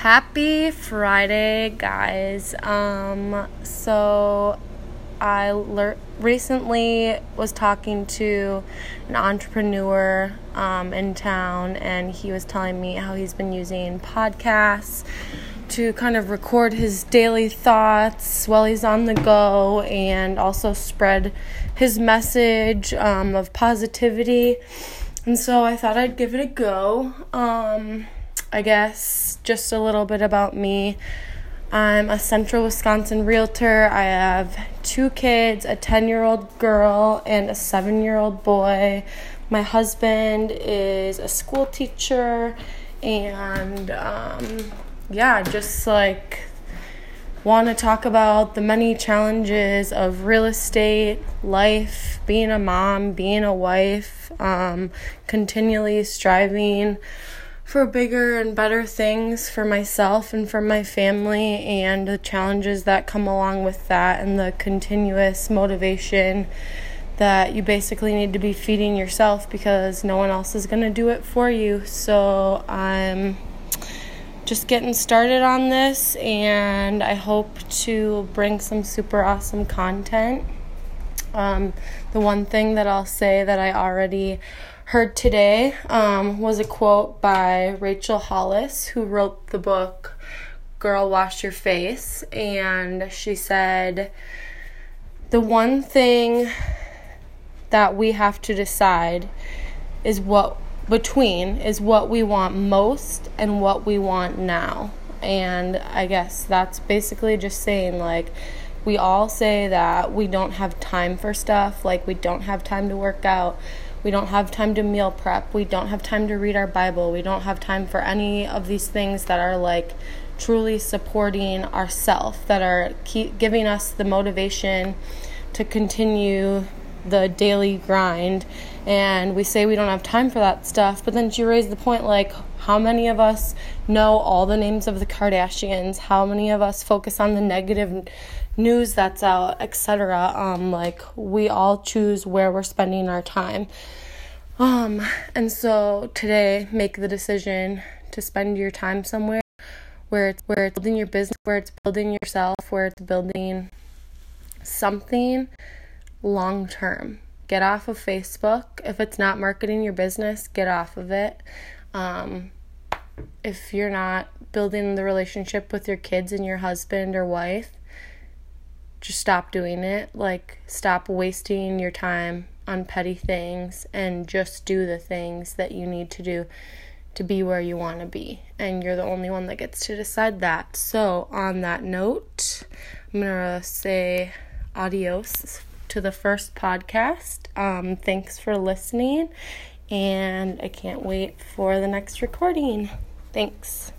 Happy Friday, guys. So I recently was talking to an entrepreneur in town, and he was telling me how he's been using podcasts to kind of record his daily thoughts while he's on the go and also spread his message of positivity. And so I thought I'd give it a go. I guess just a little bit about me. I'm a Central Wisconsin realtor. I have 2 kids, a 10-year-old girl and a 7-year-old boy. My husband is a school teacher, and just want to talk about the many challenges of real estate, life, being a mom, being a wife, continually striving for bigger and better things for myself and for my family, and the challenges that come along with that, and the continuous motivation that you basically need to be feeding yourself because no one else is going to do it for you. So I'm just getting started on this, and I hope to bring some super awesome content. The one thing that I'll say that I already heard today was a quote by Rachel Hollis, who wrote the book Girl, Wash Your Face. And she said, the one thing that we have to decide is what we want most and what we want now. And I guess that's basically just saying, we all say that we don't have time for stuff, we don't have time to work out, we don't have time to meal prep, we don't have time to read our Bible, we don't have time for any of these things that are truly supporting ourselves, that are giving us the motivation to continue the daily grind. And we say we don't have time for that stuff, but then she raised the point, how many of us know all the names of the Kardashians? How many of us focus on the negative news that's out, etc.? We all choose where we're spending our time. And so today, make the decision to spend your time somewhere where it's building your business, where it's building yourself, where it's building something long term. Get off of Facebook. If it's not marketing your business, get off of it. If you're not building the relationship with your kids and your husband or wife, just stop doing it. Stop wasting your time on petty things and just do the things that you need to do to be where you want to be. And you're the only one that gets to decide that. So on that note, I'm going to say adios to the first podcast. Thanks for listening, and I can't wait for the next recording. Thanks.